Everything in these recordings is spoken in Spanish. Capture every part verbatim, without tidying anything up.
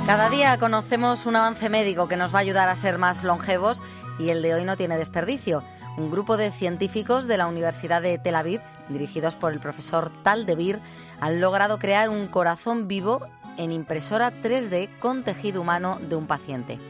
Cada día conocemos un avance médico que nos va a ayudar a ser más longevos y el de hoy no tiene desperdicio. Un grupo de científicos de la Universidad de Tel Aviv, dirigidos por el profesor Tal Devir, han logrado crear un corazón vivo en impresora tres D con tejido humano de un paciente.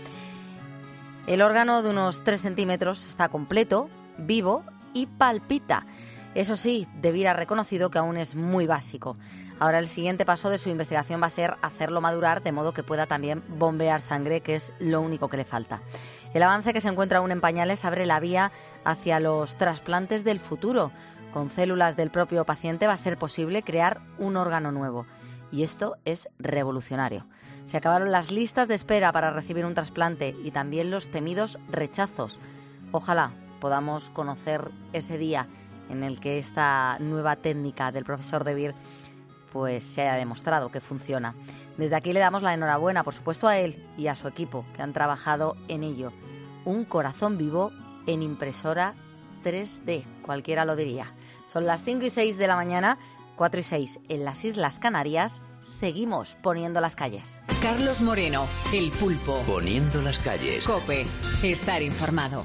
El órgano de unos tres centímetros está completo, vivo y palpita. Eso sí, Devir ha reconocido que aún es muy básico. Ahora el siguiente paso de su investigación va a ser hacerlo madurar de modo que pueda también bombear sangre, que es lo único que le falta. El avance, que se encuentra aún en pañales, abre la vía hacia los trasplantes del futuro. Con células del propio paciente va a ser posible crear un órgano nuevo. Y esto es revolucionario. Se acabaron las listas de espera para recibir un trasplante y también los temidos rechazos. Ojalá podamos conocer ese día en el que esta nueva técnica del profesor Devir pues se haya demostrado que funciona. Desde aquí le damos la enhorabuena, por supuesto, a él y a su equipo que han trabajado en ello. Un corazón vivo en impresora tres D, cualquiera lo diría. Son las cinco y seis de la mañana, cuatro y seis en las Islas Canarias. Seguimos poniendo las calles. Carlos Moreno, El Pulpo. Poniendo las calles. COPE, estar informado.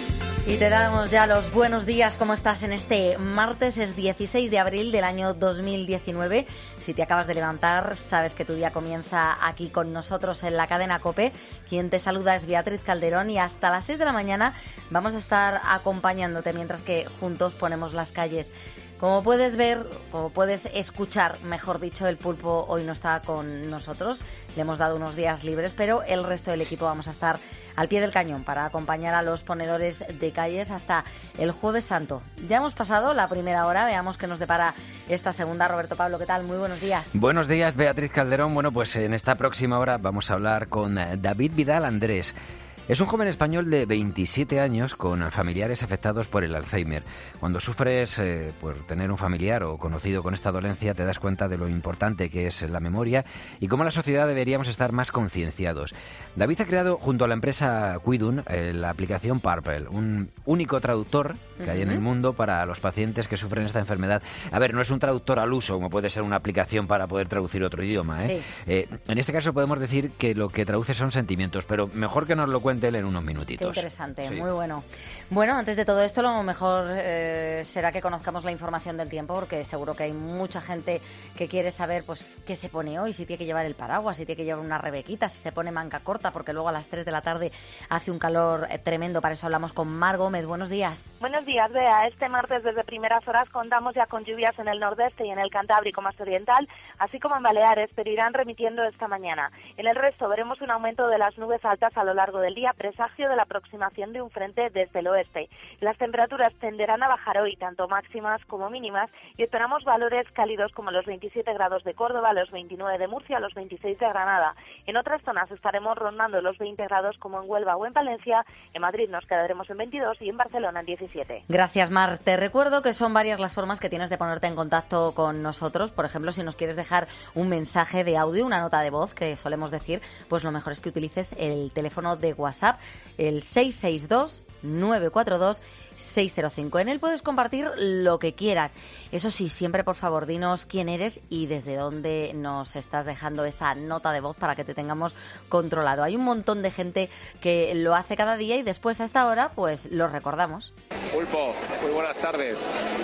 Y te damos ya los buenos días. ¿Cómo estás en este martes? Es dieciséis de abril del año dos mil diecinueve. Si te acabas de levantar, sabes que tu día comienza aquí con nosotros en la cadena COPE. Quien te saluda es Beatriz Calderón y hasta las seis de la mañana vamos a estar acompañándote mientras que juntos ponemos las calles. Como puedes ver, como puedes escuchar, mejor dicho, el Pulpo hoy no está con nosotros. Le hemos dado unos días libres, pero el resto del equipo vamos a estar al pie del cañón para acompañar a los ponedores de calles hasta el Jueves Santo. Ya hemos pasado la primera hora, veamos qué nos depara esta segunda. Roberto Pablo, ¿qué tal? Muy buenos días. Buenos días, Beatriz Calderón. Bueno, pues en esta próxima hora vamos a hablar con David Vidal Andrés. Es un joven español de veintisiete años con familiares afectados por el Alzheimer. Cuando sufres eh, por tener un familiar o conocido con esta dolencia, te das cuenta de lo importante que es la memoria y cómo la sociedad deberíamos estar más concienciados. David ha creado junto a la empresa Quidun eh, la aplicación Purple, un único traductor que hay en el mundo para los pacientes que sufren esta enfermedad. A ver, no es un traductor al uso, como puede ser una aplicación para poder traducir otro idioma, ¿eh? Sí. Eh, en este caso podemos decir que lo que traduce son sentimientos, pero mejor que nos lo cuente él en unos minutitos. Qué interesante, sí. Muy bueno. Bueno, antes de todo esto, lo mejor eh, será que conozcamos la información del tiempo, porque seguro que hay mucha gente que quiere saber pues qué se pone hoy, si tiene que llevar el paraguas, si tiene que llevar una rebequita, si se pone manga corta, porque luego a las tres de la tarde hace un calor eh, tremendo. Para eso hablamos con Mar Gómez. Buenos días. Buenos días, Bea. Este martes desde primeras horas contamos ya con lluvias en el nordeste y en el Cantábrico más oriental, así como en Baleares, pero irán remitiendo esta mañana. En el resto veremos un aumento de las nubes altas a lo largo del día, presagio de la aproximación de un frente desde el oeste. Las temperaturas tenderán a bajar hoy, tanto máximas como mínimas, y esperamos valores cálidos como los veintisiete grados de Córdoba, los veintinueve de Murcia, los veintiséis de Granada. En otras zonas estaremos rondando los veinte grados como en Huelva o en Palencia. En Madrid nos quedaremos en veintidós y en Barcelona en diecisiete. Gracias, Mar. Te recuerdo que son varias las formas que tienes de ponerte en contacto con nosotros. Por ejemplo, si nos quieres dejar un mensaje de audio, una nota de voz, que solemos decir, pues lo mejor es que utilices el teléfono de WhatsApp, el seis seis dos, nueve cuatro dos, seis cero cinco. En él puedes compartir lo que quieras. Eso sí, siempre, por favor, dinos quién eres y desde dónde nos estás dejando esa nota de voz para que te tengamos controlado. Hay un montón de gente que lo hace cada día y después a esta hora, pues lo recordamos. Pulpo, muy buenas tardes.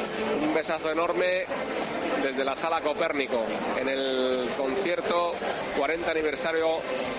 Un besazo enorme desde la Sala Copérnico en el concierto cuarenta aniversario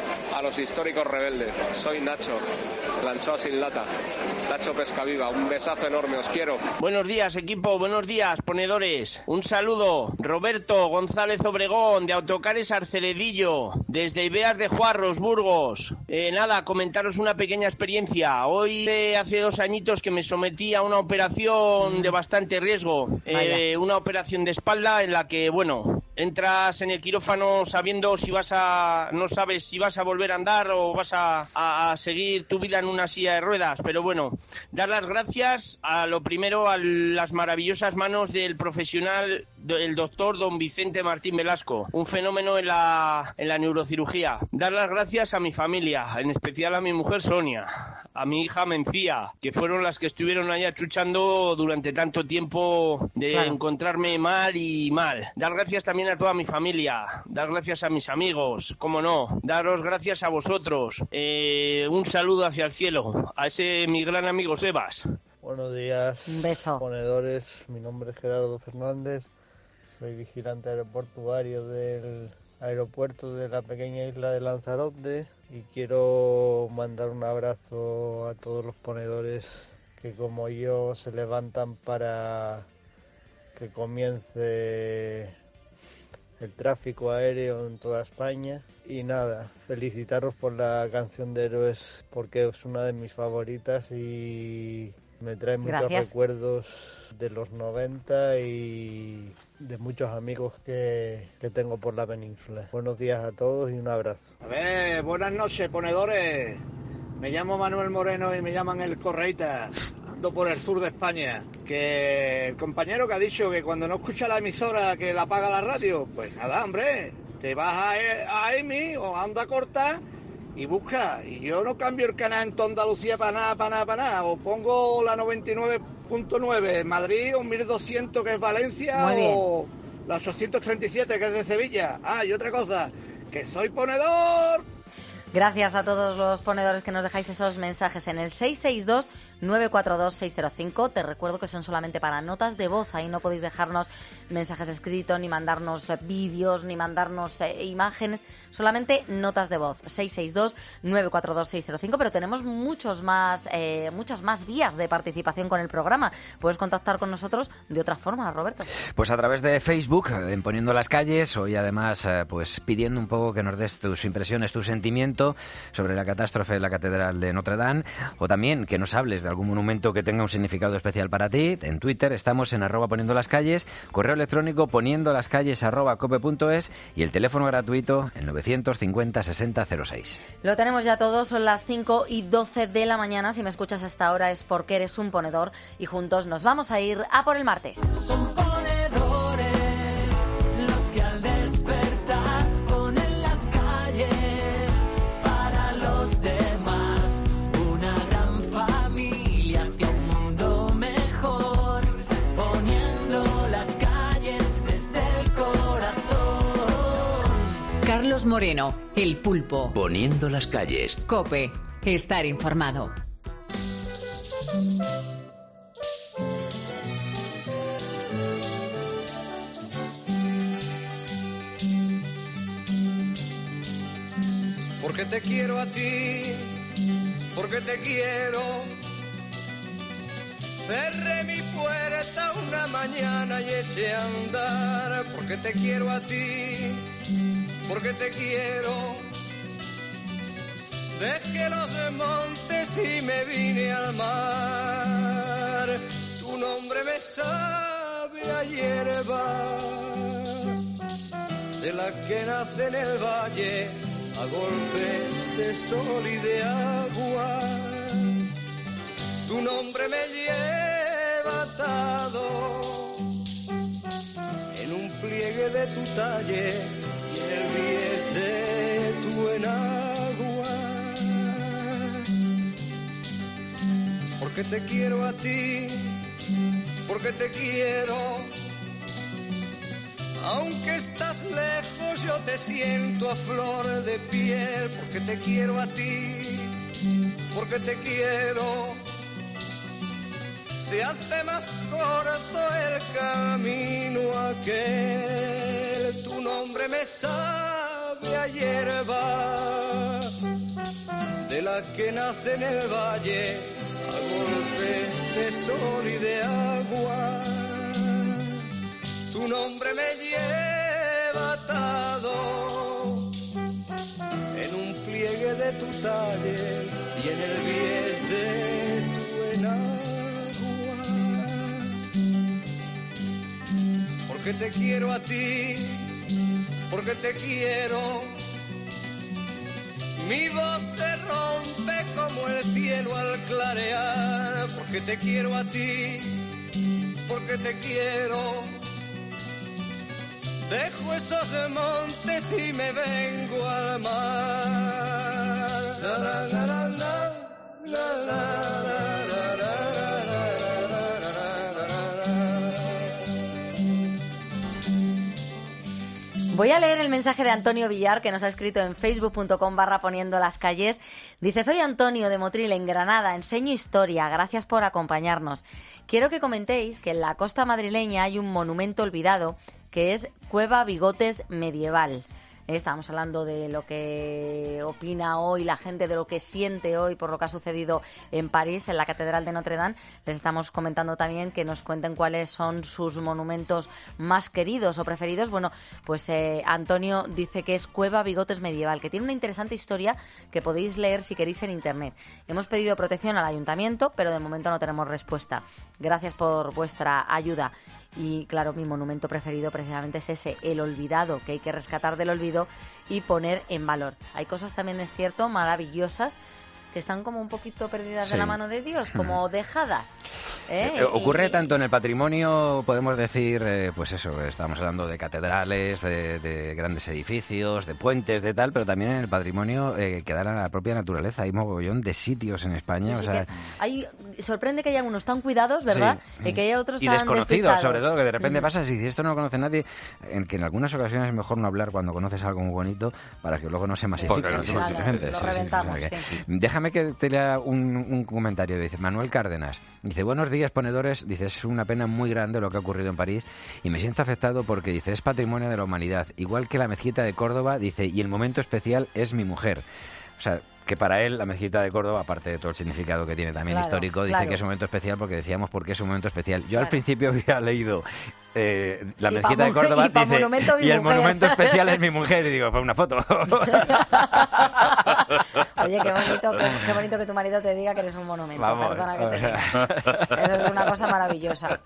a los históricos rebeldes. Soy Nacho, la anchoa sin lata. Nacho Pescaviva, un besazo enorme, os quiero. Buenos días, equipo, buenos días, ponedores. Un saludo, Roberto González Obregón, de Autocares Arceledillo, desde Ibeas de Juarros, Burgos. Eh, nada, comentaros una pequeña experiencia. Hoy, eh, hace dos añitos que me sometí a una operación de bastante riesgo. Eh, una operación de espalda en la que, bueno, entras en el quirófano sabiendo si vas a... no sabes si vas a volver a andar o vas a, a, a seguir tu vida en una silla de ruedas. Pero bueno, dar las gracias a lo primero a las maravillosas manos del profesional, el doctor don Vicente Martín Velasco, un fenómeno en la, en la neurocirugía. Dar las gracias a mi familia, en especial a mi mujer Sonia, a mi hija Mencía, que fueron las que estuvieron allá chuchando durante tanto tiempo de claro. encontrarme mal y mal. Dar gracias también a toda mi familia, dar gracias a mis amigos, cómo no, daros gracias a vosotros. Eh, un saludo hacia el cielo, a ese mi gran amigo Sebas. Buenos días, un beso. Ponedores, mi nombre es Gerardo Fernández, soy vigilante aeroportuario del aeropuerto de la pequeña isla de Lanzarote y quiero mandar un abrazo a todos los ponedores que como yo se levantan para que comience el tráfico aéreo en toda España. Y nada, felicitaros por la canción de Héroes porque es una de mis favoritas y me trae muchos Gracias. recuerdos de los noventa y de muchos amigos que, que tengo por la península. Buenos días a todos y un abrazo. A ver, buenas noches, ponedores. Me llamo Manuel Moreno y me llaman el Correita. Ando por el sur de España. Que el compañero que ha dicho que cuando no escucha la emisora que la apaga la radio, pues nada, hombre, te vas a, a EMI o a Onda Corta y busca. Y yo no cambio el canal en toda Andalucía para nada, para nada, para nada. O pongo la noventa y nueve punto nueve Madrid o mil doscientos que es Valencia o la ochocientos treinta y siete que es de Sevilla. Ah, y otra cosa, que soy ponedor. Gracias a todos los ponedores que nos dejáis esos mensajes en el seis seis dos, nueve cuatro dos, seis cero cinco. Te recuerdo que son solamente para notas de voz. Ahí no podéis dejarnos mensajes escritos, ni mandarnos eh, vídeos, ni mandarnos eh, imágenes. Solamente notas de voz. seis seis dos, nueve cuatro dos, seis cero cinco. Pero tenemos muchos más, eh, muchas más vías de participación con el programa. Puedes contactar con nosotros de otra forma, Roberto. Pues a través de Facebook, en Poniendo las Calles. Hoy además eh, pues pidiendo un poco que nos des tus impresiones, tus sentimientos sobre la catástrofe de la Catedral de Notre Dame, o también que nos hables de algún monumento que tenga un significado especial para ti. En Twitter estamos en arroba poniendo las calles, correo electrónico poniendo las calles arroba cope punto es y el teléfono gratuito el novecientos cincuenta, sesenta, cero seis. Lo tenemos ya todo, son las cinco y doce de la mañana. Si me escuchas hasta ahora es porque eres un ponedor y juntos nos vamos a ir a por el martes. Son ponedores los que al despertar ponen las calles demás, una gran familia hacia un mundo mejor, poniendo las calles desde el corazón. Carlos Moreno, El Pulpo. Poniendo las calles. COPE, estar informado. Porque te quiero a ti, porque te quiero. Cerré mi puerta una mañana y eché a andar. Porque te quiero a ti, porque te quiero. Dejé los montes y me vine al mar. Tu nombre me sabe a hierba, de la que nace en el valle a golpes de sol y de agua. Tu nombre me lleva atado en un pliegue de tu talle y en el bies de tu enagua. Porque te quiero a ti, porque te quiero. Aunque estás lejos yo te siento a flor de piel, porque te quiero a ti, porque te quiero. Se hace más corto el camino aquel, tu nombre me sabe a hierba, de la que nace en el valle a golpes de sol y de agua. Tu nombre me lleva atado en un pliegue de tu talle y en el bies de tu enagua. Porque te quiero a ti, porque te quiero. Mi voz se rompe como el cielo al clarear. Porque te quiero a ti, porque te quiero. Dejo esos montes y me vengo al mar. La, la, la, la, la, Voy a leer el mensaje de Antonio Villar, que nos ha escrito en facebook punto com barra poniendo las calles. Dice: soy Antonio de Motril, en Granada, enseño historia, gracias por acompañarnos. Quiero que comentéis que en la costa madrileña hay un monumento olvidado que es Cueva Bigotes Medieval. Estamos hablando de lo que opina hoy la gente, de lo que siente hoy por lo que ha sucedido en París, en la Catedral de Notre Dame. Les estamos comentando también que nos cuenten cuáles son sus monumentos más queridos o preferidos. Bueno, pues eh, Antonio dice que es Cueva Bigotes Medieval, que tiene una interesante historia que podéis leer si queréis en internet. Hemos pedido protección al ayuntamiento, pero de momento no tenemos respuesta. Gracias por vuestra ayuda. Y claro, mi monumento preferido precisamente es ese, el olvidado, que hay que rescatar del olvido y poner en valor. Hay cosas también, es cierto, maravillosas, que están como un poquito perdidas sí. de la mano de Dios, como dejadas. ¿eh? Eh, ocurre y, tanto en el patrimonio, podemos decir, eh, pues eso, estamos hablando de catedrales, de, de grandes edificios, de puentes, de tal, pero también en el patrimonio eh, que da la propia naturaleza. Hay mogollón de sitios en España. Sí, o sea, hay, sorprende que haya unos tan cuidados, ¿verdad? Sí. Y que haya otros y tan desconocidos, despistados. sobre todo, que de repente Mm. pasa, si esto no lo conoce nadie, en que en algunas ocasiones es mejor no hablar cuando conoces algo muy bonito para que luego no se masifique. Porque no se Claro, Simplemente, lo sí, sí, reventamos, o sea que- sí. Déjame que te lea un, un comentario. Dice Manuel Cárdenas. Dice: buenos días, ponedores. Dice: es una pena muy grande lo que ha ocurrido en París y me siento afectado porque, dice, es patrimonio de la humanidad. Igual que la mezquita de Córdoba, dice, y el momento especial es mi mujer. O sea, que para él la mezquita de Córdoba, aparte de todo el significado que tiene también Claro, histórico, dice claro. que es un momento especial porque decíamos por qué es un momento especial. Yo Claro. al principio había leído eh, la Y mezquita pa de Córdoba, y pa dice, monumento mi y el mujer. monumento especial es mi mujer. Y digo, pues una foto. Oye, qué bonito, qué, qué bonito que tu marido te diga que eres un monumento. Vamos, Perdona que o te sea. diga. Eso es una cosa maravillosa.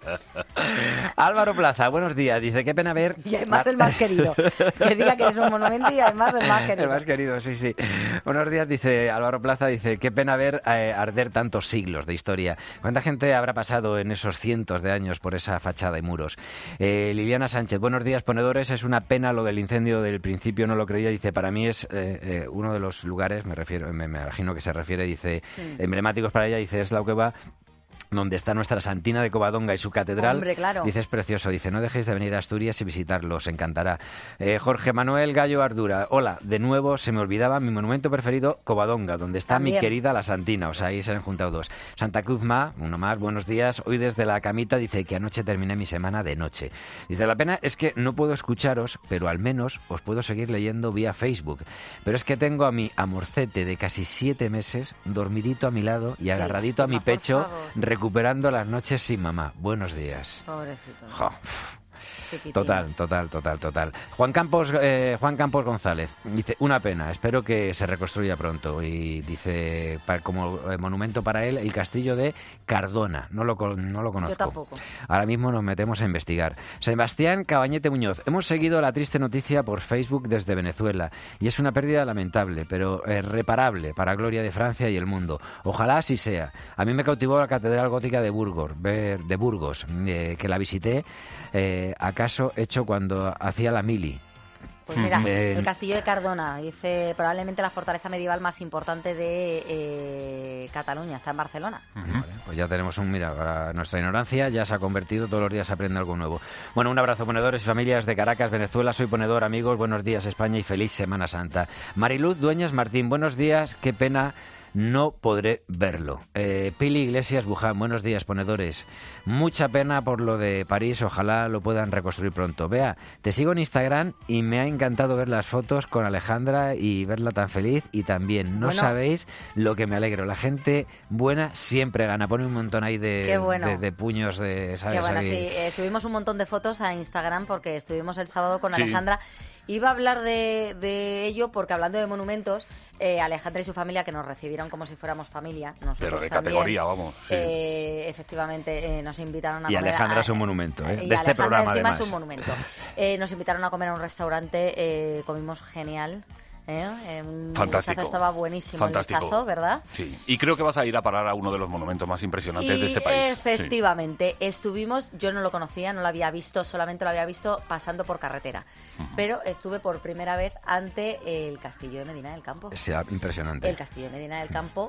Álvaro Plaza, buenos días. Dice: qué pena ver... Y además el más querido. Que diga que eres un monumento y además el más querido. El más querido, sí, sí. Buenos días, dice Álvaro Plaza, dice: qué pena ver eh, arder tantos siglos de historia. ¿Cuánta gente habrá pasado en esos cientos de años por esa fachada y muros? Eh, Liliana Sánchez, buenos días, ponedores. Es una pena lo del incendio del principio, no lo creía. Dice: para mí es eh, eh, uno de los lugares, me refiero, me, me imagino que se refiere, dice, Sí. emblemáticos para ella. Dice: es la cueva donde está nuestra Santina de Covadonga y su catedral. Hombre, claro. Dice: es precioso. Dice: no dejéis de venir a Asturias y visitarlo, os encantará. Eh, Jorge Manuel Gallo Ardura, hola, de nuevo se me olvidaba mi monumento preferido, Covadonga, donde está También. mi querida la Santina. O sea, ahí se han juntado dos. Santa Cruz Ma, uno más, buenos días. Hoy desde la camita, dice que anoche terminé mi semana de noche. Dice: la pena es que no puedo escucharos, pero al menos os puedo seguir leyendo vía Facebook. Pero es que tengo a mi amorcete de casi siete meses dormidito a mi lado y agarradito a mi lástima, por pecho, favor. recuperando las noches sin mamá. Buenos días. Pobrecito. Jo, pf. Chiquitín. Total, total, total, total. Juan Campos, eh, Juan Campos González dice: una pena, espero que se reconstruya pronto. Y dice, para, como eh, monumento para él, el castillo de Cardona. No lo, co- no lo conozco. Yo tampoco. Ahora mismo nos metemos a investigar. Sebastián Cabañete Muñoz. Hemos seguido la triste noticia por Facebook desde Venezuela y es una pérdida lamentable, pero eh, reparable para gloria de Francia y el mundo. Ojalá así sea. A mí me cautivó la Catedral Gótica de Burgos, ver, de Burgos eh, que la visité, eh, acaso hecho cuando hacía la mili. Pues mira, Eh, el castillo de Cardona, dice probablemente la fortaleza medieval más importante de eh, Cataluña, está en Barcelona. Vale, pues ya tenemos un, mira, para nuestra ignorancia ya se ha convertido, todos los días se aprende algo nuevo. Bueno, un abrazo, ponedores y familias de Caracas, Venezuela. Soy ponedor, amigos, buenos días España y feliz Semana Santa. Mariluz Dueñas Martín, buenos días, qué pena no podré verlo. Eh, Pili Iglesias Buján, buenos días, ponedores. Mucha pena por lo de París, ojalá lo puedan reconstruir pronto. Vea, te sigo en Instagram y me ha encantado ver las fotos con Alejandra y verla tan feliz y tan bien. No Bueno. sabéis lo que me alegro. La gente buena siempre gana. Pone un montón ahí de, Qué bueno. de, de puños de, ¿sabes? Que bueno, Ahí. sí, eh, subimos un montón de fotos a Instagram porque estuvimos el sábado con Sí. Alejandra. Iba a hablar de, de ello porque hablando de monumentos, eh, Alejandra y su familia, que nos recibieron como si fuéramos familia, nosotros Pero de también, categoría, vamos. Sí. eh, efectivamente, eh, nos invitaron a Y comer. Alejandra a- es un monumento, ¿eh? y De este Alejandra programa, encima además. es un monumento. Eh, nos invitaron a comer a un restaurante, eh, comimos genial. ¿eh? Eh, un- Fantástico. El lechazo estaba buenísimo, Fantástico. el lechazo, ¿verdad? Sí, y creo que vas a ir a parar a uno de los monumentos más impresionantes Y de este país. efectivamente, estuvimos, yo no lo conocía, no lo había visto, solamente lo había visto pasando por carretera, pero estuve por primera vez ante el Castillo de Medina del Campo. Sea impresionante. El Castillo de Medina del Campo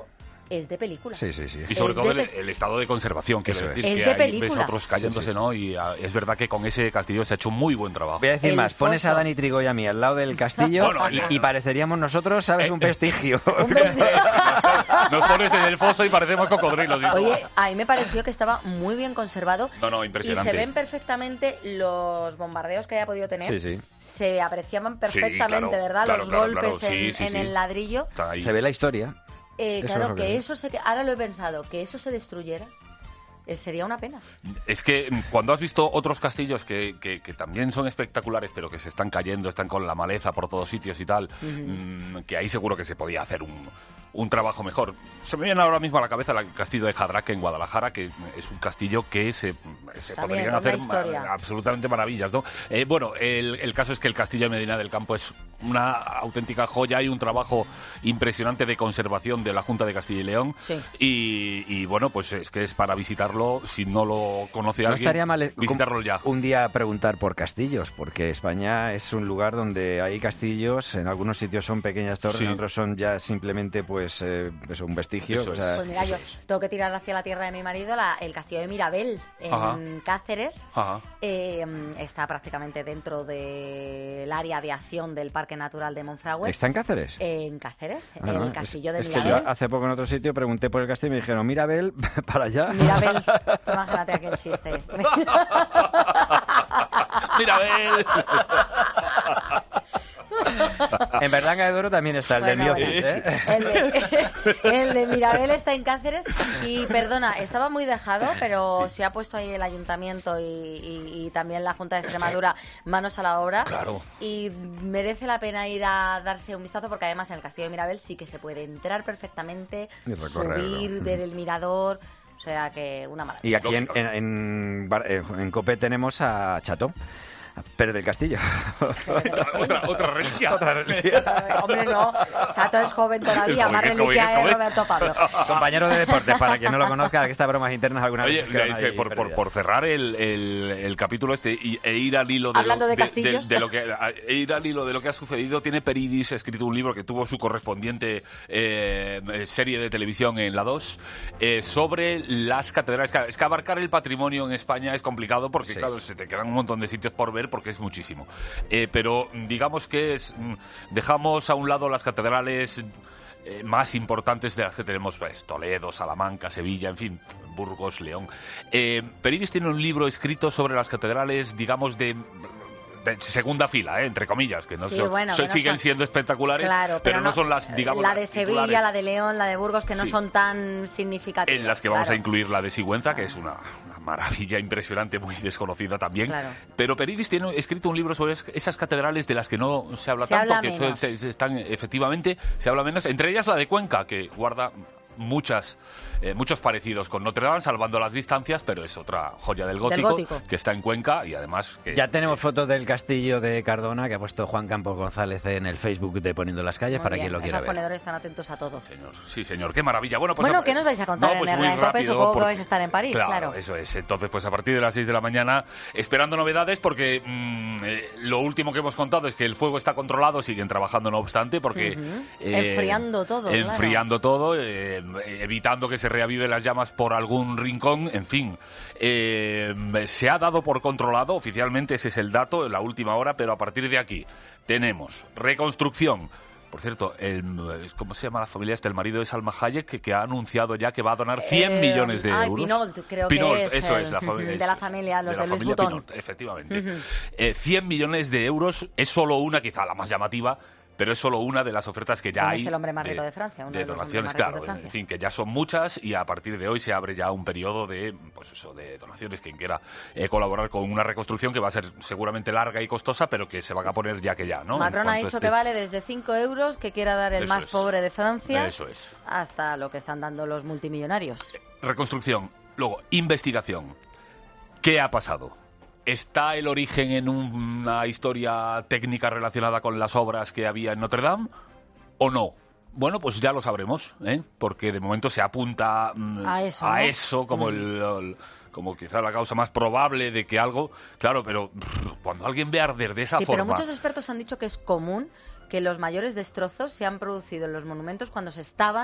es de película. Sí, sí, sí. Y sobre Es todo de el, pe- el estado de conservación, quiero Eso es. decir, Es que de ahí ves película. otros cayéndose, Sí, sí. ¿no? Y ah, es verdad que con ese castillo se ha hecho muy buen trabajo. Voy a decir El más, pones a foso. Dani Trigo y a mí al lado del castillo Bueno, y, eh, y pareceríamos nosotros, ¿sabes? Un vestigio. Nos pones en el foso y parecemos cocodrilos. y todo. Oye, a mí me pareció que estaba muy bien conservado. No, no, Y impresionante. se ven perfectamente los bombardeos que haya podido tener. Sí, sí. Se apreciaban perfectamente, claro, ¿verdad? claro, los claro, golpes claro. Sí, en, sí, en sí. el ladrillo. Está ahí. Se ve la historia. Eh, Eso claro, es lo que que veo. eso se... Ahora lo he pensado, que eso se destruyera. eh, sería una pena. Es que mm, cuando has visto otros castillos que, que, que también son espectaculares, pero que se están cayendo, están con la maleza por todos sitios y tal, Ujú. mm, que ahí seguro que se podía hacer un, un trabajo mejor. Se me viene ahora mismo a la cabeza el castillo de Jadraque en Guadalajara, que es un castillo que se, se También, podrían con hacer una historia. ma- absolutamente maravillas, ¿no? Eh, bueno, el, el caso es que el castillo de Medina del Campo es una auténtica joya y un trabajo impresionante de conservación de la Junta de Castilla y León. Sí. Y, y, bueno, pues es que es para visitarlo, si no lo conoce No alguien, estaría mal eh, visitarlo ya. un día preguntar por castillos, porque España es un lugar donde hay castillos, en algunos sitios son pequeñas torres, Sí. en otros son ya simplemente pues eh, eso, un vestigio. Eso o sea, Pues mira, yo tengo que tirar hacia la tierra de mi marido la- el castillo de Mirabel en Ajá. Cáceres. Ajá. Eh, está prácticamente dentro del área de acción del Parque Natural de Monfragüe. ¿Está en Cáceres? En Cáceres, Ah, en no, el es- castillo de es que Mirabel. yo hace poco en otro sitio pregunté por el castillo y me dijeron, Mirabel, para allá. Mirabel, imagínate aquel chiste. Mirabel. En Berlanga de Duero también está el del Bueno, Miocid, bueno. ¿eh? El de, el de Mirabel está en Cáceres y, perdona, estaba muy dejado, pero se ha puesto ahí el ayuntamiento y, y- y también la Junta de Extremadura manos a la obra. Claro. Y merece la pena ir a darse un vistazo porque además en el castillo de Mirabel sí que se puede entrar perfectamente, Y recorrerlo. subir, ver el mirador, o sea que una maravilla. Y aquí en, en, en, Bar- eh, en Cope tenemos a Chato, a Pérez del Castillo. otra, otra reliquia. Otra reliquia. Hombre, no, Chato es joven todavía, Es más joven, es joven, reliquia es es joven. Roberto Pablo. Compañero de deportes, para quien no lo conozca, que estas bromas internas alguna Oye, vez quedan ya, ahí ese, por, por, perdidas. por cerrar el, el, el capítulo este y, e ir al hilo de Hablando lo, de castillos. de lo que a- e ir al hilo de lo que ha sucedido, tiene Peridis escrito un libro que tuvo su correspondiente eh, serie de televisión en la dos eh, sobre las catedrales. Que- Es que abarcar el patrimonio en España es complicado porque Sí. claro, se te quedan un montón de sitios por ver porque es muchísimo. Eh, pero digamos que es mm, dejamos a un lado las catedrales eh, más importantes de las que tenemos, pues, Toledo, Salamanca, Sevilla, en fin, Burgos, León. Eh, Peridis tiene un libro escrito sobre las catedrales, digamos, de, de segunda fila, eh, entre comillas, que no Sí, son- bueno, son- que no siguen son- siendo espectaculares, Claro, pero, no son las, digamos, la de las Sevilla, titulares. la de León, la de Burgos, que no Sí. son tan significativas. En las que vamos claro. a incluir la de Sigüenza, que es una, una maravilla impresionante, muy desconocida también. Claro. Pero Peridis tiene escrito un libro sobre es- esas catedrales de las que no se habla Se tanto, habla que menos. se- se- están efectivamente, se habla menos. Entre ellas la de Cuenca, que guarda muchas eh, muchos parecidos con Notre Dame, salvando las distancias, pero es otra joya del gótico, gótico. que está en Cuenca y además que Ya tenemos fotos del castillo de Cardona que ha puesto Juan Campos González en el Facebook de Poniendo las Calles Muy para bien, quien lo quiera esos ver. ponedores están atentos a todo. Señor, sí, señor, qué maravilla. Bueno, pues Bueno, a- ¿qué nos vais a contar No, pues en muy Herrera en Cope? rápido, Supongo que porque- vais a estar en París, claro. Eso es. Entonces, pues a partir de las seis de la mañana, esperando novedades, porque mm, eh, lo último que hemos contado es que el fuego está controlado, siguen trabajando no obstante, porque... Ujú. eh, Enfriando todo, claro. Enfriando todo, eh, evitando que se reaviven las llamas por algún rincón, en fin. Eh, se ha dado por controlado, oficialmente ese es el dato, en la última hora, pero a partir de aquí tenemos reconstrucción. Por cierto, el, ¿cómo se llama la familia esta? El marido de Salma Hayek, que, que ha anunciado ya que va a donar cien Eh, millones de ay, euros. Pinault, creo Pinault, que es. eso el- es, la familia. de la familia, los de, la de Luis familia Butón. Pinault, efectivamente. Ujú. Eh, cien millones de euros es solo una, quizá la más llamativa, pero es solo una de las ofertas que ya ¿Quién hay. es el hombre más rico de Francia? Uno de de los donaciones, hombres más ricos claro. de Francia. En fin, que ya son muchas y a partir de hoy se abre ya un periodo de, pues eso, de donaciones. Quien quiera eh, colaborar con una reconstrucción que va a ser seguramente larga y costosa, pero que se van a poner ya que ya, ¿no? Macron En ha cuanto dicho esté- que vale desde cinco euros, que quiera dar el Eso más es. pobre de Francia, Eso es. hasta lo que están dando los multimillonarios. Reconstrucción. Luego, investigación. ¿Qué ha pasado? ¿Está el origen en una historia técnica relacionada con las obras que había en Notre Dame o no? Bueno, pues ya lo sabremos, ¿eh? Porque de momento se apunta mm, A eso, a ¿no? eso como, Mm. el, el- como quizá la causa más probable de que algo... Claro, pero brr, cuando alguien ve arder de esa Sí, forma... pero muchos expertos han dicho que es común que los mayores destrozos se han producido en los monumentos cuando se estaban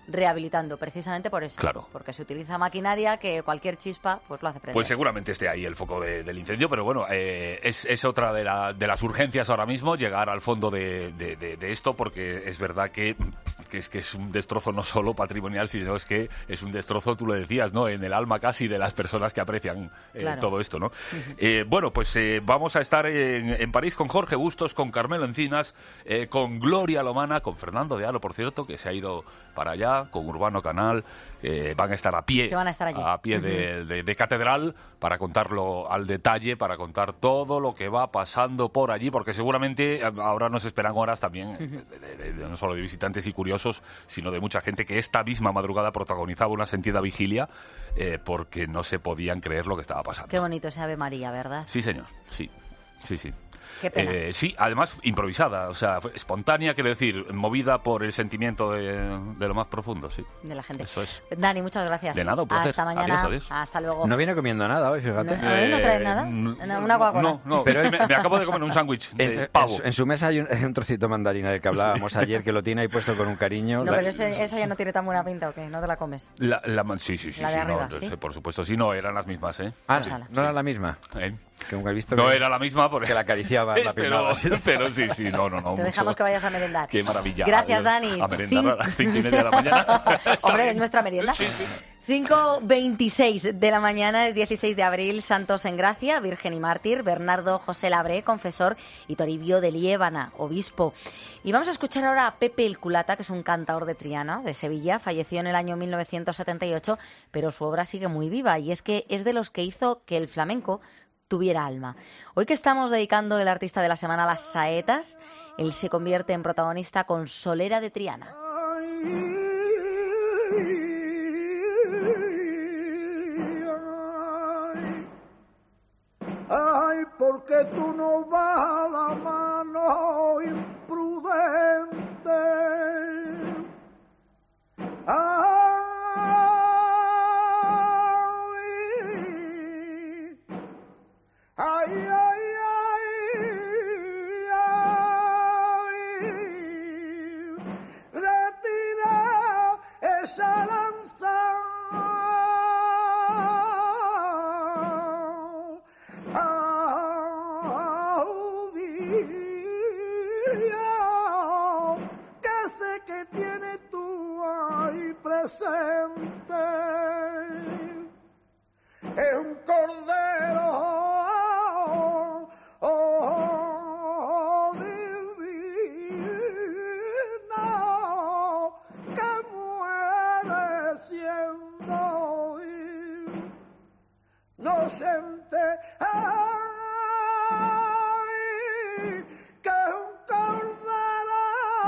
rehabilitando, precisamente por eso. Claro. Porque se utiliza maquinaria que cualquier chispa pues lo hace prender. Pues seguramente esté ahí el foco de, del incendio, pero bueno, eh, es, es otra de, la, de las urgencias ahora mismo, llegar al fondo de, de, de, de esto, porque es verdad que, que, es, que es un destrozo no solo patrimonial, sino es que es un destrozo, tú lo decías, ¿no? En el alma casi de las personas que aprecian eh, Claro. todo esto, ¿no? Uh-huh. Eh, bueno, pues eh, vamos a estar en, en París con Jorge Bustos, con Carmelo Encinas, eh, con Gloria Lomana, con Fernando de Alo, por cierto, que se ha ido para allá, con Urbano Canal, eh, van a estar a pie, que van a, estar allí. a pie uh-huh. de, de, de catedral, para contarlo al detalle, para contar todo lo que va pasando por allí, porque seguramente ahora nos esperan horas también, uh-huh. de, de, de, de, no solo de visitantes y curiosos, sino de mucha gente que esta misma madrugada protagonizaba una sentida vigilia, eh, porque no se podían creer lo que estaba pasando. Qué bonito ese Ave María, ¿verdad? Sí, señor, sí, sí, sí. Qué pena. Eh, sí, además improvisada, o sea, fue espontánea, quiero decir, movida por el sentimiento de, de lo más profundo, sí. De la gente. Eso es. Dani, muchas gracias. De nada, un placer. Hasta mañana. Adiós, adiós. Hasta luego. No viene comiendo nada hoy, fíjate. ¿No, ¿hoy no traes nada? Eh, ¿Una Coca-Cola? No, no, pero me, me acabo de comer un sándwich de en, pavo. En, en su mesa hay un, hay un trocito de mandarina del que hablábamos ayer, que lo tiene ahí puesto con un cariño. No, la... pero ese, esa ya no tiene tan buena pinta, ¿o qué? ¿No te la comes? La, la, sí, sí, sí. La de sí, arriba, no, ¿sí? Por supuesto, sí, no, eran las mismas, ¿eh? Ah, Pues sí, no era la misma. ¿Eh? Que nunca he visto no que, era la misma porque... que la acariciaba, la pero, primera. pero sí, sí, no, no, no. Te dejamos mucho. que vayas a merendar. Qué maravilla. Gracias, Adiós. Dani. A merendar Cin... a las cinco y media de la mañana. Hombre, es nuestra merienda. Sí, sí. cinco veintiséis de la mañana, es dieciséis de abril, Santos en Gracia, Virgen y Mártir, Bernardo José Labré, confesor, y Toribio de Liébana, obispo. Y vamos a escuchar ahora a Pepe el Culata, que es un cantador de Triana, de Sevilla, falleció en el año mil novecientos setenta y ocho, pero su obra sigue muy viva, y es que es de los que hizo que el flamenco tuviera alma. Hoy que estamos dedicando el artista de la semana a las saetas, él se convierte en protagonista con Solera de Triana. Ay, porque tú no vas a la mano imprudente. Ay, ay, ay, ay, ay, retira esa lanza. Que sé que tienes tú ahí presente es un cordero oh, divino que muere siendo inocente. Ay, que un cordero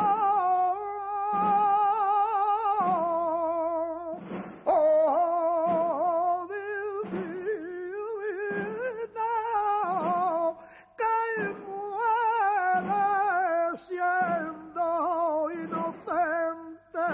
oh, divino que muere siendo inocente.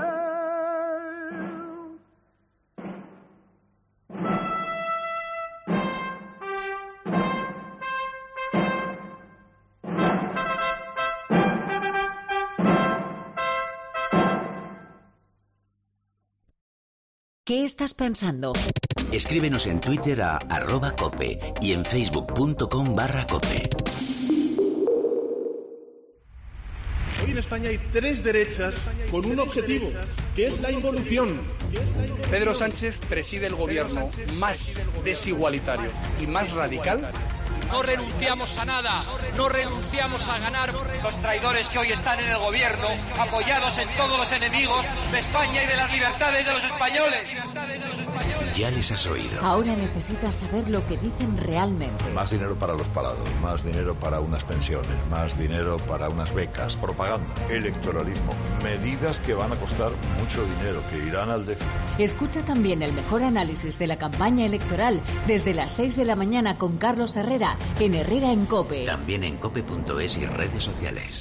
¿Qué estás pensando? Escríbenos en Twitter a arroba cope y en facebook.com barra cope. Hoy en España hay tres derechas con un objetivo, que es la involución. Pedro Sánchez preside el gobierno más desigualitario y más radical. No renunciamos a nada, no renunciamos a ganar. Los traidores que hoy están en el gobierno, apoyados en todos los enemigos de España y de las libertades de los españoles. Ya les has oído. Ahora necesitas saber lo que dicen realmente. Más dinero para los parados, más dinero para unas pensiones, más dinero para unas becas, propaganda, electoralismo, medidas que van a costar mucho dinero, que irán al déficit. Escucha también el mejor análisis de la campaña electoral desde las seis de la mañana con Carlos Herrera en Herrera en COPE. También en cope punto es y redes sociales.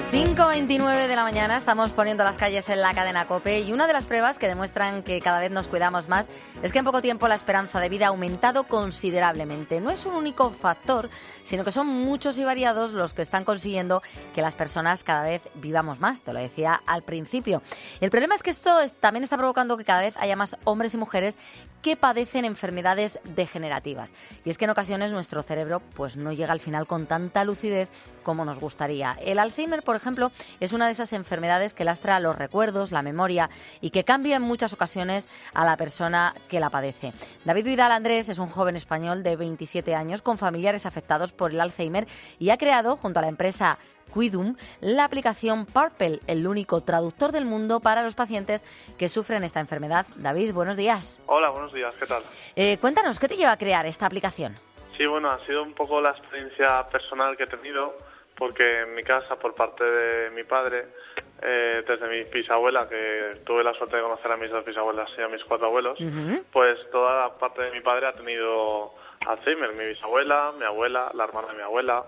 cinco veintinueve de la mañana, estamos poniendo las calles en la cadena COPE y una de las pruebas que demuestran que cada vez nos cuidamos más es que en poco tiempo la esperanza de vida ha aumentado considerablemente. No es un único factor, sino que son muchos y variados los que están consiguiendo que las personas cada vez vivamos más, te lo decía al principio. El problema es que esto es, también está provocando que cada vez haya más hombres y mujeres que padecen enfermedades degenerativas. Y es que en ocasiones nuestro cerebro pues no llega al final con tanta lucidez como nos gustaría. El Alzheimer, por ejemplo, es una de esas enfermedades que lastra los recuerdos, la memoria y que cambia en muchas ocasiones a la persona que la padece. David Vidal Andrés es un joven español de veintisiete años con familiares afectados por el Alzheimer y ha creado, junto a la empresa Quidum, la aplicación Purple, el único traductor del mundo para los pacientes que sufren esta enfermedad. David, buenos días. Hola, buenos días, ¿qué tal? Eh, cuéntanos, ¿qué te lleva a crear esta aplicación? Sí, bueno, ha sido un poco la experiencia personal que he tenido, porque en mi casa, por parte de mi padre, eh, desde mi bisabuela, que tuve la suerte de conocer a mis dos bisabuelas y a mis cuatro abuelos, uh-huh. pues toda la parte de mi padre ha tenido Alzheimer, mi bisabuela, mi abuela, la hermana de mi abuela.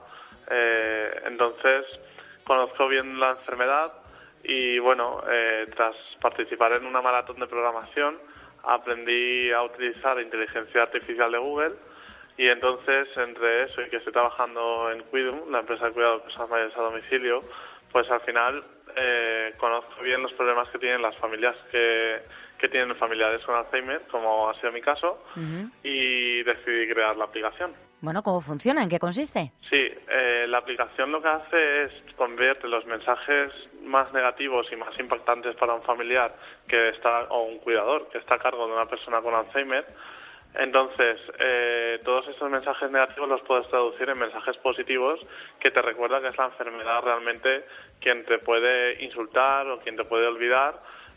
Eh, entonces conozco bien la enfermedad y bueno, eh, tras participar en una maratón de programación aprendí a utilizar inteligencia artificial de Google y entonces entre eso y que estoy trabajando en Quidum, la empresa de cuidado de personas mayores a domicilio, pues al final eh, conozco bien los problemas que tienen las familias que, que tienen familiares con Alzheimer, como ha sido mi caso, uh-huh. y decidí crear la aplicación. Bueno, ¿cómo funciona? ¿En qué consiste? Sí, eh, la aplicación lo que hace es convierte los mensajes más negativos y más impactantes para un familiar que está o un cuidador que está a cargo de una persona con Alzheimer. Entonces, eh, todos estos mensajes negativos los puedes traducir en mensajes positivos que te recuerda que es la enfermedad realmente quien te puede insultar o quien te puede olvidar,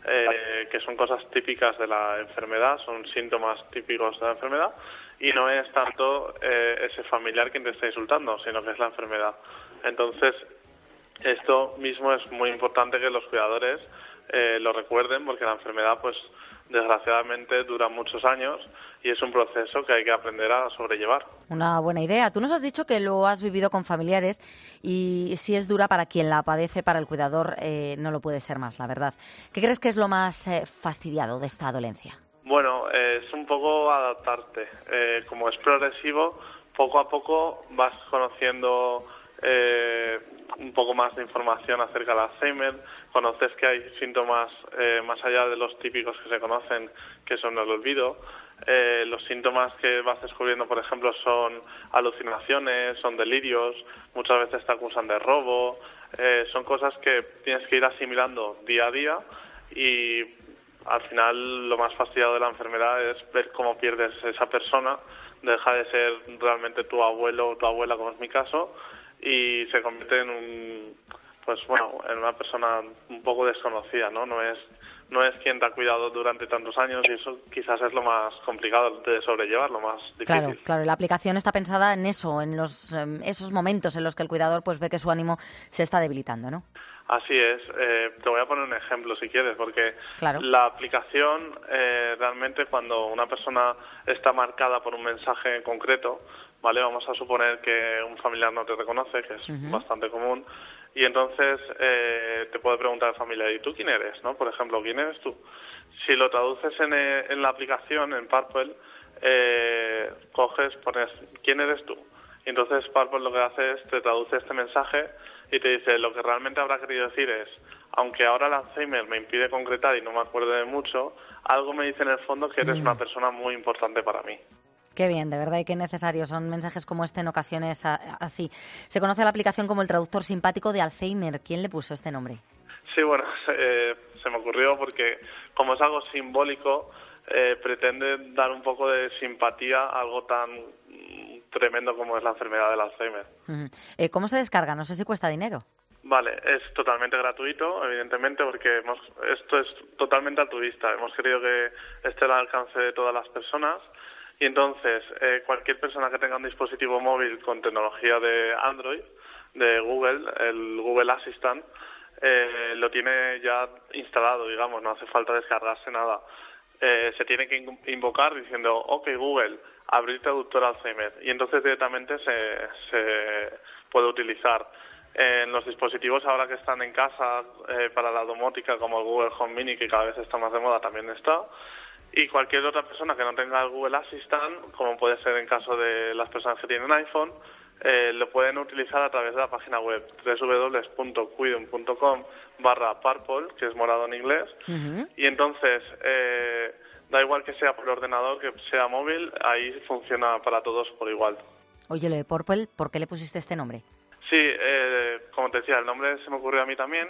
eh, que son cosas típicas de la enfermedad, son síntomas típicos de la enfermedad. Y no es tanto eh, ese familiar quien te está insultando, sino que es la enfermedad. Entonces, esto mismo es muy importante que los cuidadores eh, lo recuerden, porque la enfermedad, pues, desgraciadamente dura muchos años y es un proceso que hay que aprender a sobrellevar. Una buena idea. Tú nos has dicho que lo has vivido con familiares y si es dura para quien la padece, para el cuidador eh, no lo puede ser más, la verdad. ¿Qué crees que es lo más eh, fastidiado de esta dolencia? Bueno, eh, es un poco adaptarte. Eh, como es progresivo, poco a poco vas conociendo eh, un poco más de información acerca del Alzheimer, conoces que hay síntomas eh, más allá de los típicos que se conocen, que son el olvido. Eh, los síntomas que vas descubriendo, por ejemplo, son alucinaciones, son delirios, muchas veces te acusan de robo, eh, son cosas que tienes que ir asimilando día a día y al final lo más fastidiado de la enfermedad es ver cómo pierdes esa persona, deja de ser realmente tu abuelo o tu abuela, como es mi caso, y se convierte en un, pues bueno, en una persona un poco desconocida, ¿no? No es no es quien te ha cuidado durante tantos años y eso quizás es lo más complicado de sobrellevar, lo más difícil. Claro, claro, la aplicación está pensada en eso, en los en esos momentos en los que el cuidador pues ve que su ánimo se está debilitando, ¿no? Así es. Eh, te voy a poner un ejemplo si quieres, porque claro. La aplicación eh, realmente cuando una persona está marcada por un mensaje en concreto, ¿vale? Vamos a suponer que un familiar no te reconoce, que es uh-huh. bastante común, y entonces eh, te puede preguntar el familiar, ¿y tú quién eres? ¿No? Por ejemplo, ¿quién eres tú? Si lo traduces en, en la aplicación, en Purple, eh, coges, pones, ¿quién eres tú? Y entonces Purple lo que hace es te traduce este mensaje y te dice, lo que realmente habrá querido decir es, aunque ahora el Alzheimer me impide concretar y no me acuerdo de mucho, algo me dice en el fondo que eres mm. una persona muy importante para mí. Qué bien, de verdad, y qué necesario. Son mensajes como este en ocasiones a, así. Se conoce la aplicación como el traductor simpático de Alzheimer. ¿Quién le puso este nombre? Sí, bueno, eh, se me ocurrió porque como es algo simbólico, eh, pretende dar un poco de simpatía a algo tan tremendo como es la enfermedad del Alzheimer. Uh-huh. Eh, ¿Cómo se descarga? No sé si cuesta dinero. Vale, es totalmente gratuito, evidentemente, porque hemos, esto es totalmente altruista. Hemos querido que esté al alcance de todas las personas. Y entonces, eh, cualquier persona que tenga un dispositivo móvil con tecnología de Android, de Google, el Google Assistant, eh, lo tiene ya instalado, digamos, no hace falta descargarse nada. Eh, se tiene que invocar diciendo, ok, Google, abrir traductor Alzheimer, y entonces directamente se, se puede utilizar. En los dispositivos ahora que están en casa eh, para la domótica, como el Google Home Mini, que cada vez está más de moda, también está. Y cualquier otra persona que no tenga el Google Assistant, como puede ser en caso de las personas que tienen iPhone, eh, lo pueden utilizar a través de la página web doble u doble u doble u punto cuidum punto com barra purple, que es morado en inglés. Uh-huh. Y entonces, eh, da igual que sea por ordenador, que sea móvil, ahí funciona para todos por igual. Oye, lo de Purple, ¿por qué le pusiste este nombre? Sí, eh, como te decía, el nombre se me ocurrió a mí también,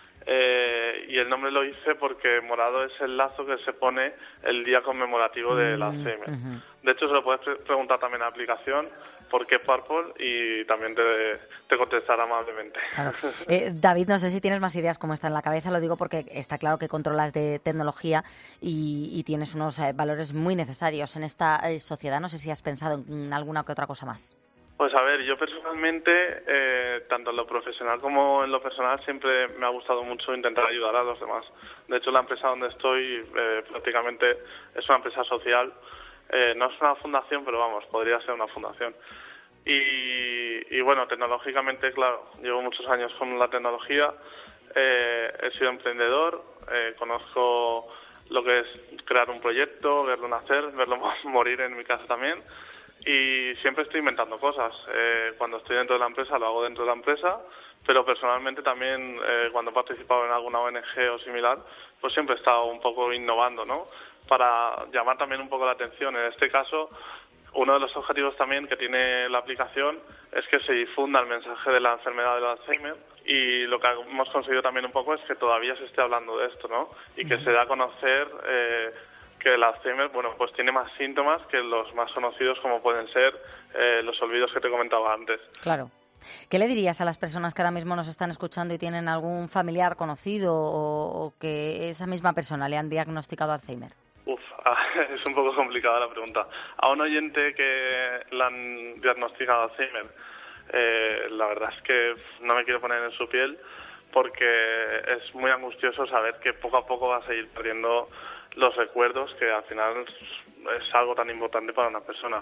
eh, y el nombre lo hice porque morado es el lazo que se pone el día conmemorativo del Alzheimer. Uh-huh. De hecho, se lo puedes pre- preguntar también a la aplicación por qué Purple y también te, te contestará amablemente. Claro. Eh, David, no sé si tienes más ideas como está en la cabeza, lo digo porque está claro que controlas de tecnología y, y tienes unos eh, valores muy necesarios en esta eh, sociedad. No sé si has pensado en alguna que otra cosa más. Pues a ver, yo personalmente, eh, tanto en lo profesional como en lo personal, siempre me ha gustado mucho intentar ayudar a los demás. De hecho, la empresa donde estoy eh, prácticamente es una empresa social. Eh, no es una fundación, pero vamos, podría ser una fundación. Y, y bueno, tecnológicamente, claro, llevo muchos años con la tecnología, eh, he sido emprendedor, eh, conozco lo que es crear un proyecto, verlo nacer, verlo morir en mi casa también. Y siempre estoy inventando cosas. Eh, cuando estoy dentro de la empresa lo hago dentro de la empresa, pero personalmente también eh, cuando he participado en alguna O N G o similar, pues siempre he estado un poco innovando, ¿no? Para llamar también un poco la atención. En este caso, uno de los objetivos también que tiene la aplicación es que se difunda el mensaje de la enfermedad del Alzheimer, y lo que hemos conseguido también un poco es que todavía se esté hablando de esto, ¿no? Y que se dé a conocer eh, que el Alzheimer, bueno, pues tiene más síntomas que los más conocidos, como pueden ser eh, los olvidos que te comentaba antes. Claro. ¿Qué le dirías a las personas que ahora mismo nos están escuchando y tienen algún familiar conocido o, o que esa misma persona le han diagnosticado Alzheimer? Uf, es un poco complicada la pregunta. A un oyente que le han diagnosticado Alzheimer, eh, la verdad es que no me quiero poner en su piel, porque es muy angustioso saber que poco a poco va a seguir perdiendo los recuerdos, que al final es algo tan importante para una persona.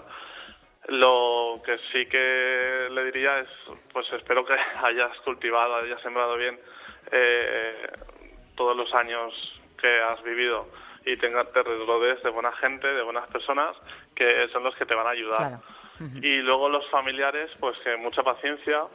Lo que sí que le diría es, pues espero que hayas cultivado, hayas sembrado bien eh, todos los años que has vivido y tengas, te rodees de buena gente, de buenas personas, que son los que te van a ayudar. Claro. Uh-huh. Y luego los familiares, pues que mucha paciencia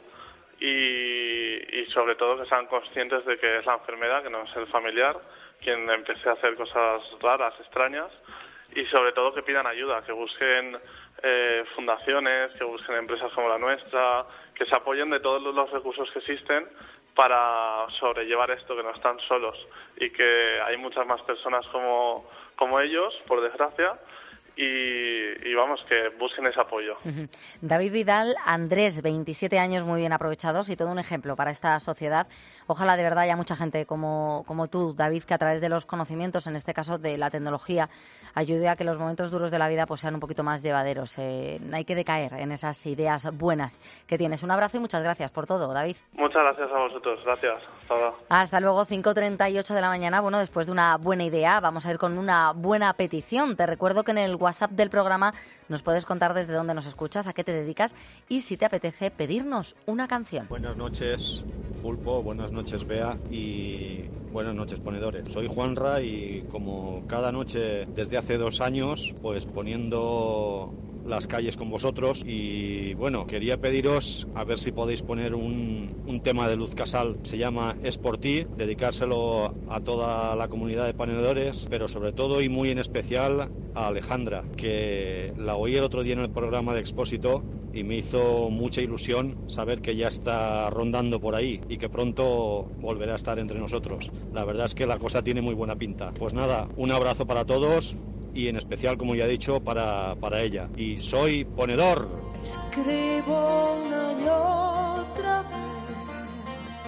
y, y sobre todo que sean conscientes de que es la enfermedad, que no es el familiar quien empiece a hacer cosas raras, extrañas, y sobre todo que pidan ayuda, que busquen eh, fundaciones, que busquen empresas como la nuestra, que se apoyen de todos los recursos que existen para sobrellevar esto, que no están solos y que hay muchas más personas como, como ellos, por desgracia, y, y vamos, que busquen ese apoyo. Uh-huh. David Vidal, Andrés, veintisiete años muy bien aprovechados y todo un ejemplo para esta sociedad. Ojalá de verdad haya mucha gente como, como tú, David, que a través de los conocimientos, en este caso de la tecnología, ayude a que los momentos duros de la vida pues sean un poquito más llevaderos. Eh, hay que decaer en esas ideas buenas que tienes. Un abrazo y muchas gracias por todo, David. Muchas gracias a vosotros. Gracias. Hasta luego. Hasta luego, cinco treinta y ocho de la mañana. Bueno, después de una buena idea, vamos a ir con una buena petición. Te recuerdo que en el WhatsApp del programa nos puedes contar desde dónde nos escuchas, a qué te dedicas y si te apetece pedirnos una canción. Buenas noches, Pulpo, buenas noches, Bea, y buenas noches, ponedores. Soy Juanra y como cada noche desde hace dos años, pues poniendo las calles con vosotros, y bueno, quería pediros a ver si podéis poner un, un tema de Luz Casal, se llama Es por ti, dedicárselo a toda la comunidad de ponedores, pero sobre todo y muy en especial a Alejandra, que la oí el otro día en el programa de Expósito y me hizo mucha ilusión saber que ya está rondando por ahí y que pronto volverá a estar entre nosotros. La verdad es que la cosa tiene muy buena pinta. Pues nada, un abrazo para todos y en especial, como ya he dicho, para, para ella. Y soy ponedor. Escribo una y otra vez,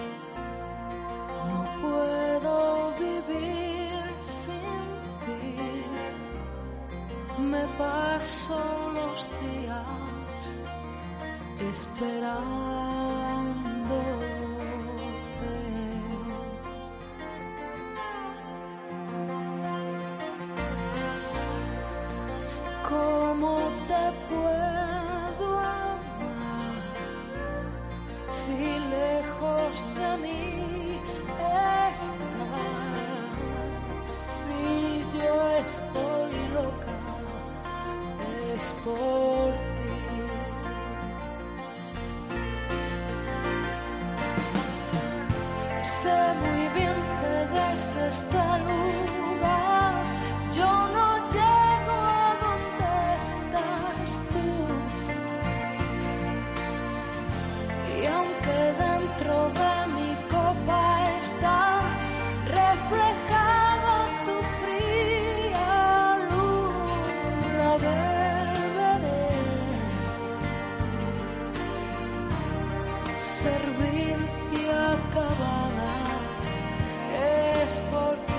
no puedo vivir sin ti, me paso los días esperándote. ¿Cómo te puedo amar si lejos este lugar. Yo no llego a donde estás tú. Y aunque dentro de mi copa está reflejado tu fría luz, la beberé. Servir y acabada es por ti.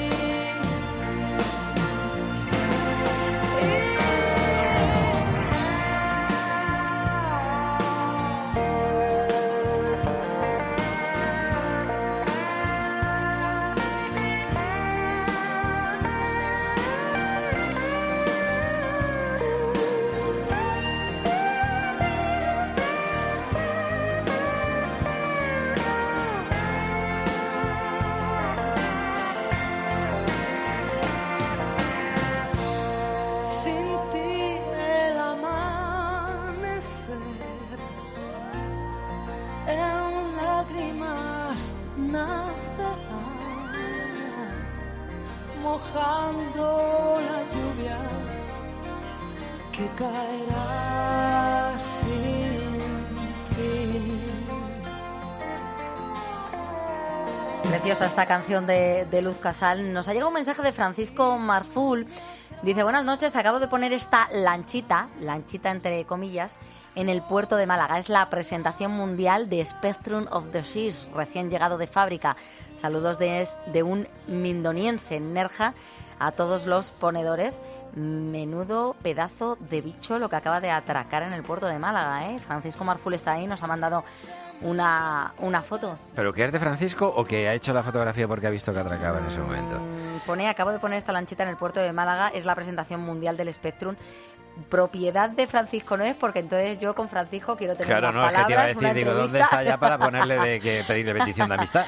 Sin ti el amanecer en lágrimas nacerá, mojando la lluvia que caerá sin fin. Preciosa esta canción de, de Luz Casal. Nos ha llegado un mensaje de Francisco Marful. Dice, buenas noches, acabo de poner esta lanchita, lanchita entre comillas, en el puerto de Málaga. Es la presentación mundial de Spectrum of the Seas, recién llegado de fábrica. Saludos de, de un mindoniense, Nerja, a todos los ponedores. Menudo pedazo de bicho lo que acaba de atracar en el puerto de Málaga, ¿eh? Francisco Marful está ahí, nos ha mandado una, una foto. ¿Pero que es de Francisco o que ha hecho la fotografía porque ha visto que atracaba en ese momento? Pone, acabo de poner esta lanchita en el puerto de Málaga, es la presentación mundial del Spectrum. Propiedad de Francisco no es, porque entonces yo con Francisco quiero tener claro, unas no, palabras, es que te iba a decir, una digo, ¿dónde entrevista? está ya para ponerle de que pedirle petición de amistad?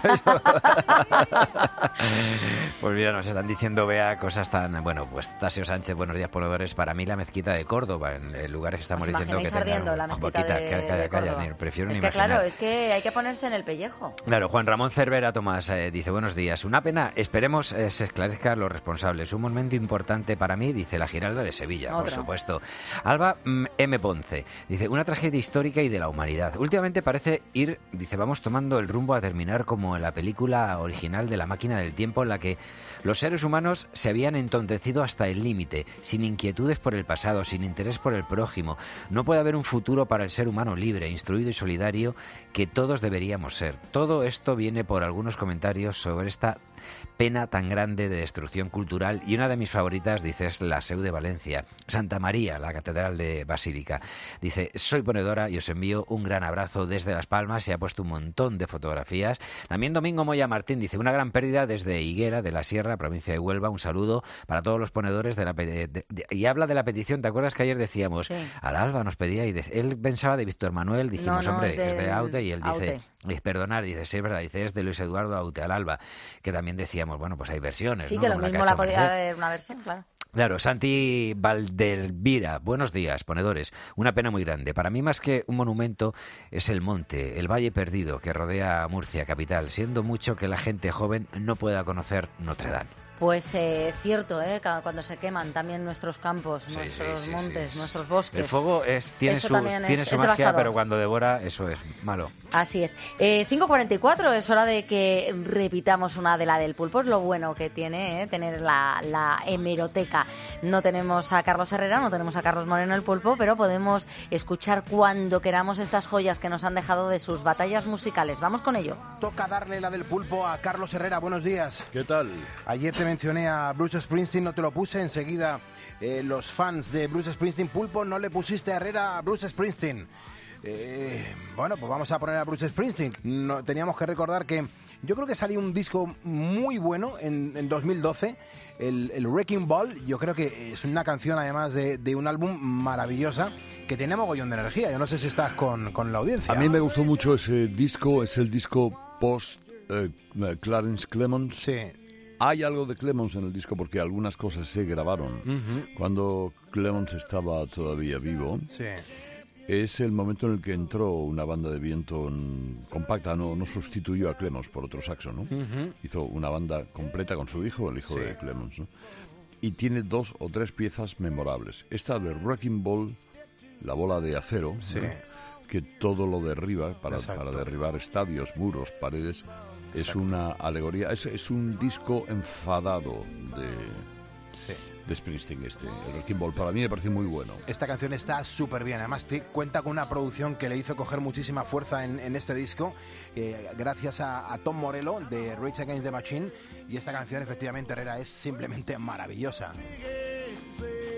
Pues mira, nos están diciendo, vea, cosas tan... Bueno, pues Tasio Sánchez, buenos días, pobladores. Para mí la mezquita de Córdoba, en el lugar que estamos ¿Os diciendo que imagináis ardiendo tenga la un mezquita poquita, de- calla, calla, de calla, Córdoba? ni- prefiero Es ni que imaginar. claro, es que hay que ponerse en el pellejo. Claro, Juan Ramón Cervera Tomás eh, dice, buenos días. Una pena, esperemos eh, se esclarezca a los responsables. Un momento importante para mí, dice la Giralda de Sevilla, por Otro. supuesto. Alba mm, M. Ponce dice, una tragedia histórica y de la humanidad. Últimamente parece ir, dice, vamos tomando el rumbo a terminar como en la película original de La máquina del tiempo, en la que los seres humanos se habían entontecido hasta el límite, sin inquietudes por el pasado, sin interés por el prójimo. No puede haber un futuro para el ser humano libre, instruido y solidario que todos deberíamos ser. Todo esto viene por algunos comentarios sobre esta pena tan grande de destrucción cultural, y una de mis favoritas, dice, es la Seu de Valencia, Santa María, la Catedral de Basílica. Dice, soy ponedora y os envío un gran abrazo desde Las Palmas. Se ha puesto un montón de fotografías. También Domingo Moya Martín dice, una gran pérdida desde Higuera de la Sierra, provincia de Huelva. Un saludo para todos los ponedores de la pe- de- de- y habla de la petición. ¿Te acuerdas que ayer decíamos, Sí. al Alba nos pedía, y de- él pensaba de Víctor Manuel, dijimos, No, no, hombre, es es de del Aute, y él dice, Aute. dice, perdonar, dice, sí, es verdad, dice, es de Luis Eduardo Aute al Alba, que también decíamos, bueno, pues hay versiones, Sí, ¿no? que lo Como mismo ha la hecho podía Merced. haber una versión, claro. Claro, Santi Valdelvira, buenos días, ponedores. Una pena muy grande. Para mí, más que un monumento, es el monte, el valle perdido que rodea a Murcia capital, siendo mucho que la gente joven no pueda conocer Notre Dame. Pues eh, cierto, ¿eh? Ca- cuando se queman también nuestros campos, Sí, nuestros sí, sí, montes, sí. nuestros bosques. El fuego es, tiene Eso su, también tiene es- su es magia, devastador. pero cuando devora, eso es malo. Así es. Eh, cinco cuarenta y cuatro, es hora de que repitamos una de la del pulpo. Es lo bueno que tiene, ¿eh? Tener la, la hemeroteca. No tenemos a Carlos Herrera, no tenemos a Carlos Moreno el pulpo, pero podemos escuchar cuando queramos estas joyas que nos han dejado de sus batallas musicales. Vamos con ello. Toca darle la del pulpo a Carlos Herrera. Buenos días. ¿Qué tal? Ayer te mencioné a Bruce Springsteen, no te lo puse. Enseguida eh, los fans de Bruce Springsteen, pulpo, no le pusiste a Herrera a Bruce Springsteen. Eh, bueno, pues vamos a poner a Bruce Springsteen. No, teníamos que recordar que yo creo que salió un disco muy bueno en, en dos mil doce, el, el Wrecking Ball. Yo creo que es una canción, además de, de un álbum maravillosa, que tiene mogollón de energía. Yo no sé si estás con, con la audiencia. A mí me gustó mucho ese disco, es el disco post eh, Clarence Clemons. Sí. Hay algo de Clemons en el disco porque algunas cosas se grabaron Ujú. cuando Clemons estaba todavía vivo. Sí. es el momento en el que entró una banda de viento en, compacta, no, no sustituyó a Clemons por otro saxo, ¿no? Uh-huh. Hizo una banda completa con su hijo, el hijo sí. de Clemons, ¿no? Y tiene dos o tres piezas memorables. Esta de Wrecking Ball, la bola de acero, sí. ¿no? que todo lo derriba para, para derribar estadios, muros, paredes. Exacto. Es una alegoría, es, es un disco enfadado de... Sí. de Springsteen, este, el Wrecking Ball. Para mí me parece muy bueno. Esta canción está súper bien, además te, cuenta con una producción que le hizo coger muchísima fuerza en, en este disco, eh, gracias a, a Tom Morello de Rage Against the Machine, y esta canción efectivamente, Herrera, es simplemente maravillosa.